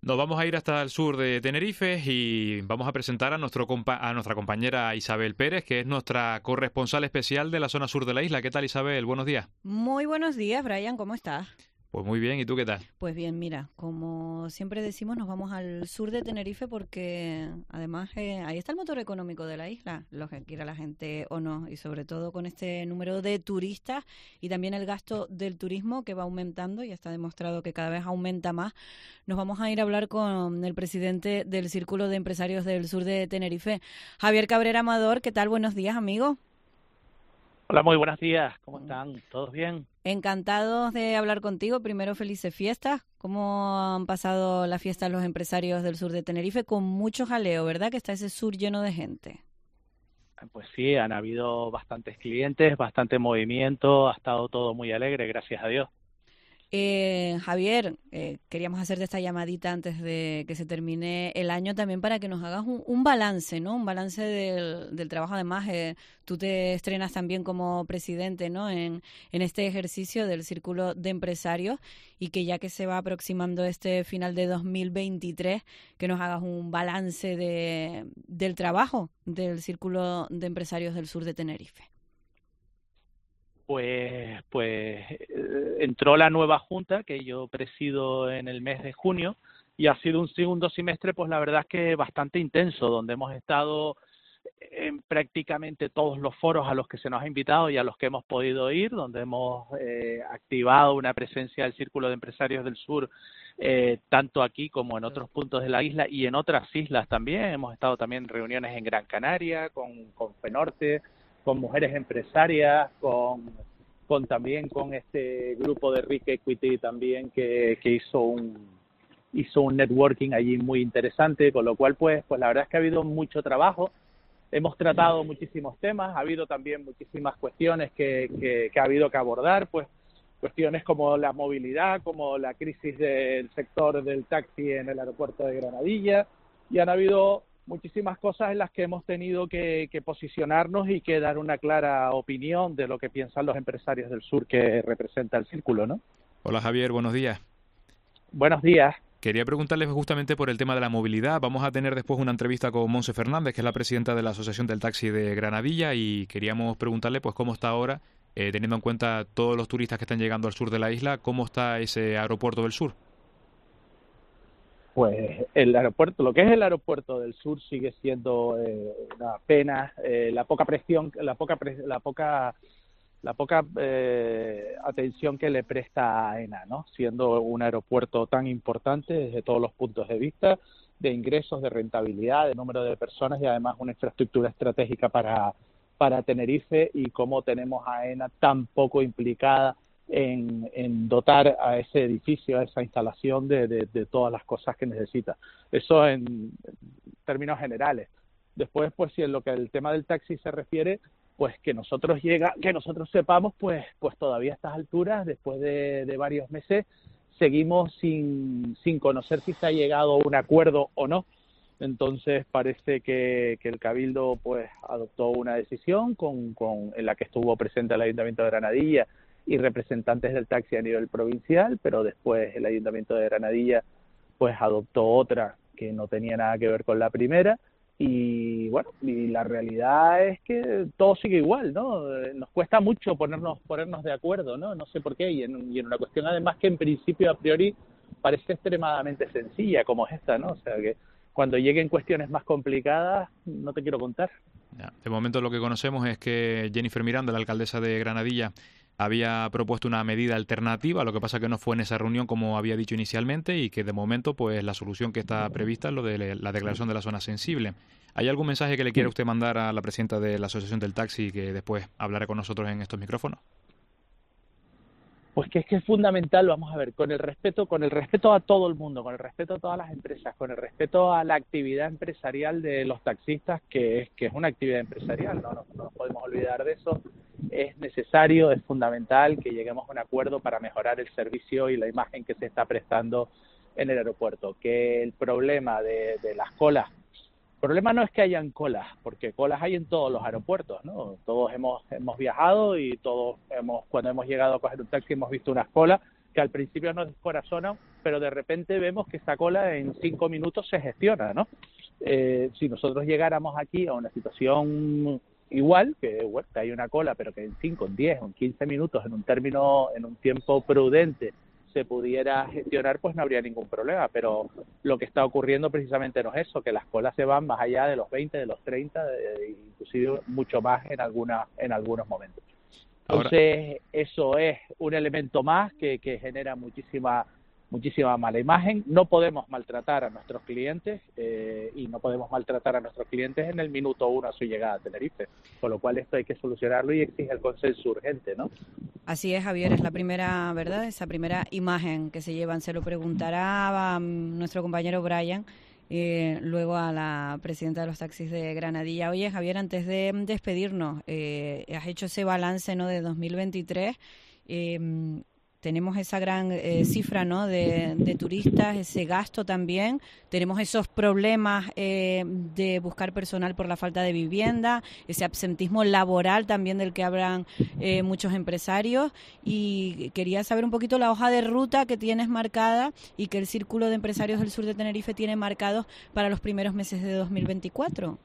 Nos vamos a ir hasta el sur de Tenerife y vamos a presentar a nuestra compañera Isabel Pérez, que es nuestra corresponsal especial de la zona sur de la isla. ¿Qué tal, Isabel? Buenos días. Muy buenos días, Brian, ¿cómo estás? Pues muy bien, ¿y tú qué tal? Pues bien, mira, como siempre decimos, nos vamos al sur de Tenerife porque además ahí está el motor económico de la isla, lo que quiera la gente o no, y sobre todo con este número de turistas y también el gasto del turismo que va aumentando y está demostrado que cada vez aumenta más. Nos vamos a ir a hablar con el presidente del Círculo de Empresarios del Sur de Tenerife, Javier Cabrera Amador. ¿Qué tal? Buenos días, amigo. Hola, muy buenos días. ¿Cómo están? ¿Todos bien? Encantados de hablar contigo. Primero, felices fiestas. ¿Cómo han pasado las fiestas los empresarios del sur de Tenerife? Con mucho jaleo, ¿verdad? Que está ese sur lleno de gente. Pues sí, han habido bastantes clientes, bastante movimiento, ha estado todo muy alegre, gracias a Dios. Javier, queríamos hacerte esta llamadita antes de que se termine el año también para que nos hagas un balance, ¿no? Un balance del trabajo. Además, tú te estrenas también como presidente, ¿no? En este ejercicio del Círculo de Empresarios y que ya que se va aproximando este final de 2023, que nos hagas un balance del trabajo del Círculo de Empresarios del Sur de Tenerife. Entró la nueva junta que yo presido en el mes de junio y ha sido un segundo semestre, pues la verdad es que bastante intenso, donde hemos estado en prácticamente todos los foros a los que se nos ha invitado y a los que hemos podido ir, donde hemos activado una presencia del Círculo de Empresarios del Sur, tanto aquí como en otros puntos de la isla y en otras islas también. Hemos estado también en reuniones en Gran Canaria, con FENORTE, con mujeres empresarias, también con este grupo de Risk Equity también que hizo un networking allí muy interesante, con lo cual pues la verdad es que ha habido mucho trabajo. Hemos tratado muchísimos temas, ha habido también muchísimas cuestiones que ha habido que abordar, pues cuestiones como la movilidad, como la crisis del sector del taxi en el aeropuerto de Granadilla, y han habido muchísimas cosas en las que hemos tenido que posicionarnos y que dar una clara opinión de lo que piensan los empresarios del sur que representa el círculo, ¿no? Hola, Javier, buenos días. Buenos días. Quería preguntarles justamente por el tema de la movilidad. Vamos a tener después una entrevista con Monse Fernández, que es la presidenta de la Asociación del Taxi de Granadilla, y queríamos preguntarle pues cómo está ahora, teniendo en cuenta todos los turistas que están llegando al sur de la isla, cómo está ese aeropuerto del sur. Pues el aeropuerto, lo que es el aeropuerto del sur sigue siendo una pena, la poca presión, la poca atención que le presta a AENA, ¿no? Siendo un aeropuerto tan importante desde todos los puntos de vista, de ingresos, de rentabilidad, de número de personas y además una infraestructura estratégica para Tenerife, y cómo tenemos a AENA tan poco implicada en dotar a ese edificio, a esa instalación de todas las cosas que necesita. Eso en términos generales. Después, pues si en lo que el tema del taxi se refiere, pues que nosotros sepamos, pues todavía a estas alturas, después de varios meses, seguimos sin conocer si se ha llegado a un acuerdo o no. Entonces parece que el Cabildo pues adoptó una decisión en la que estuvo presente el Ayuntamiento de Granadilla y representantes del taxi a nivel provincial, pero después el Ayuntamiento de Granadilla pues adoptó otra que no tenía nada que ver con la primera. Y bueno, y la realidad es que todo sigue igual, ¿no? Nos cuesta mucho ponernos de acuerdo, ¿no? No sé por qué, y en una cuestión además que en principio a priori parece extremadamente sencilla como es esta, ¿no? O sea que cuando lleguen cuestiones más complicadas no te quiero contar. Ya, de momento lo que conocemos es que Jennifer Miranda, la alcaldesa de Granadilla, había propuesto una medida alternativa, lo que pasa que no fue en esa reunión como había dicho inicialmente, y que de momento pues la solución que está prevista es lo de la declaración de la zona sensible. ¿Hay algún mensaje que le quiera usted mandar a la presidenta de la Asociación del Taxi que después hablará con nosotros en estos micrófonos? Pues que es fundamental, vamos a ver, con el respeto a todo el mundo, con el respeto a todas las empresas, con el respeto a la actividad empresarial de los taxistas, que es una actividad empresarial, no nos podemos olvidar de eso. Es necesario, es fundamental que lleguemos a un acuerdo para mejorar el servicio y la imagen que se está prestando en el aeropuerto. Que el problema de las colas, el problema no es que hayan colas, porque colas hay en todos los aeropuertos, ¿no? Todos hemos viajado y cuando hemos llegado a coger un taxi hemos visto unas colas que al principio nos descorazonan, pero de repente vemos que esa cola en 5 minutos se gestiona, ¿no? Si nosotros llegáramos aquí a una situación igual, que bueno, que hay una cola, pero que en 5, en 10 o en 15 minutos, en un tiempo prudente, se pudiera gestionar, pues no habría ningún problema. Pero lo que está ocurriendo precisamente no es eso, que las colas se van más allá de los 20, de los 30, inclusive mucho más en algunos momentos. Entonces, eso es un elemento más que genera muchísima mala imagen. No podemos maltratar a nuestros clientes y no podemos maltratar a nuestros clientes en el minuto 1 a su llegada a Tenerife, con lo cual esto hay que solucionarlo y exige el consenso urgente, ¿no? Así es, Javier, es la primera, ¿verdad? Esa primera imagen que se llevan. Se lo preguntará a nuestro compañero Brian, luego a la presidenta de los taxis de Granadilla. Oye, Javier, antes de despedirnos, has hecho ese balance, ¿no?, de 2023. Tenemos esa gran cifra, ¿no?, de turistas, ese gasto también. Tenemos esos problemas de buscar personal por la falta de vivienda, ese absentismo laboral también del que hablan muchos empresarios. Y quería saber un poquito la hoja de ruta que tienes marcada y que el Círculo de Empresarios del Sur de Tenerife tiene marcados para los primeros meses de 2024.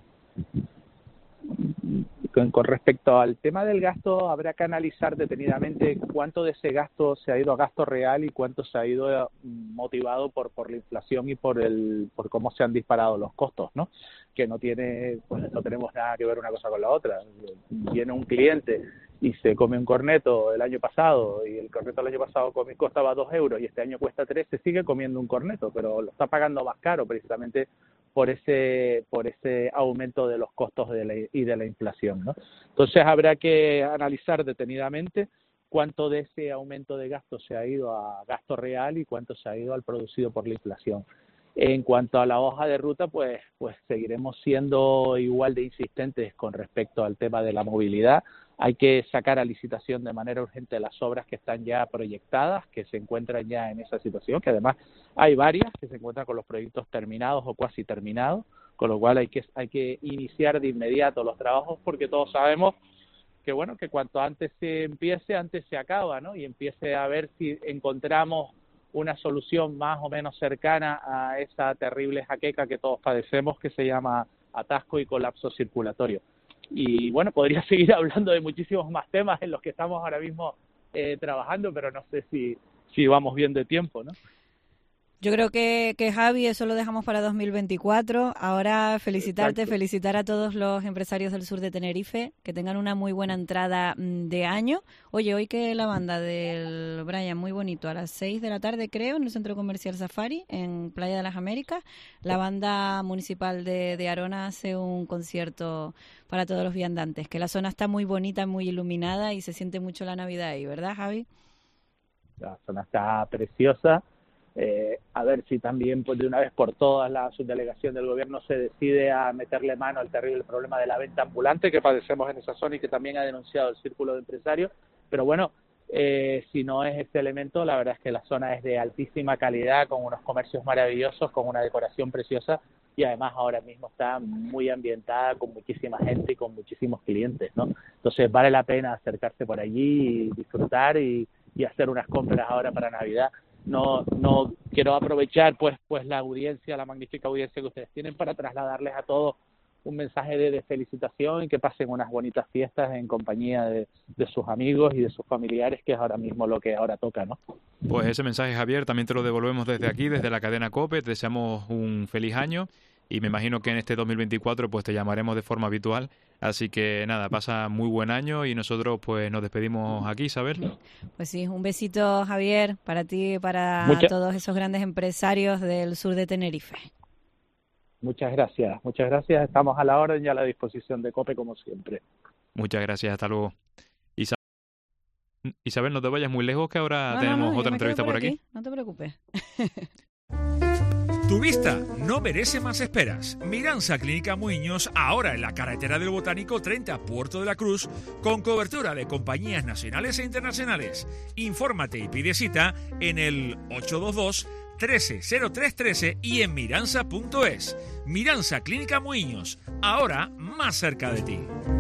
Con respecto al tema del gasto, habrá que analizar detenidamente cuánto de ese gasto se ha ido a gasto real y cuánto se ha ido motivado por la inflación y por cómo se han disparado los costos, ¿no? Que no tenemos nada que ver una cosa con la otra. Viene un cliente y se come un corneto el año pasado y el corneto el año pasado costaba 2 euros y este año cuesta 3, se sigue comiendo un corneto, pero lo está pagando más caro precisamente por ese aumento de los costos y de la inflación, ¿no? Entonces habrá que analizar detenidamente cuánto de ese aumento de gasto se ha ido a gasto real y cuánto se ha ido al producido por la inflación. En cuanto a la hoja de ruta, pues seguiremos siendo igual de insistentes con respecto al tema de la movilidad. Hay que sacar a licitación de manera urgente las obras que están ya proyectadas, que se encuentran ya en esa situación, que además hay varias que se encuentran con los proyectos terminados o cuasi terminados, con lo cual hay que iniciar de inmediato los trabajos, porque todos sabemos que bueno, que cuanto antes se empiece, antes se acaba, ¿no? Y empiece a ver si encontramos una solución más o menos cercana a esa terrible jaqueca que todos padecemos, que se llama atasco y colapso circulatorio. Y bueno, podría seguir hablando de muchísimos más temas en los que estamos ahora mismo trabajando, pero no sé si vamos bien de tiempo, ¿no? Yo creo que Javi, eso lo dejamos para 2024. Ahora felicitar a todos los empresarios del sur de Tenerife, que tengan una muy buena entrada de año. Oye, hoy que la banda del Brian, muy bonito, a las 6 de la tarde creo, en el Centro Comercial Safari, en Playa de las Américas, la banda municipal de Arona hace un concierto para todos los viandantes, que la zona está muy bonita, muy iluminada y se siente mucho la Navidad ahí, ¿verdad, Javi? La zona está preciosa. A ver si también pues de una vez por todas la subdelegación del gobierno se decide a meterle mano al terrible problema de la venta ambulante que padecemos en esa zona y que también ha denunciado el Círculo de Empresarios. Pero bueno, si no es este elemento, la verdad es que la zona es de altísima calidad, con unos comercios maravillosos, con una decoración preciosa y además ahora mismo está muy ambientada, con muchísima gente y con muchísimos clientes, ¿no? Entonces vale la pena acercarse por allí y disfrutar y hacer unas compras ahora para Navidad. No quiero aprovechar pues la audiencia, la magnífica audiencia que ustedes tienen, para trasladarles a todos un mensaje de felicitación y que pasen unas bonitas fiestas en compañía de sus amigos y de sus familiares, que es ahora mismo lo que ahora toca, ¿no? Pues ese mensaje, Javier, también te lo devolvemos desde aquí, desde la cadena COPE. Te deseamos un feliz año y me imagino que en este 2024 pues te llamaremos de forma habitual. Así que nada, pasa muy buen año y nosotros pues nos despedimos aquí, Isabel. Pues sí, un besito, Javier, para ti y para todos esos grandes empresarios del sur de Tenerife. Muchas gracias. Estamos a la orden y a la disposición de COPE como siempre. Muchas gracias, hasta luego. Isabel, no te vayas muy lejos, que ahora tenemos otra entrevista por aquí. No te preocupes. Tu vista no merece más esperas. Miransa Clínica Muiños, ahora en la carretera del Botánico 30, Puerto de la Cruz, con cobertura de compañías nacionales e internacionales. Infórmate y pide cita en el 822 130313 y en miransa.es. Miransa Clínica Muiños, ahora más cerca de ti.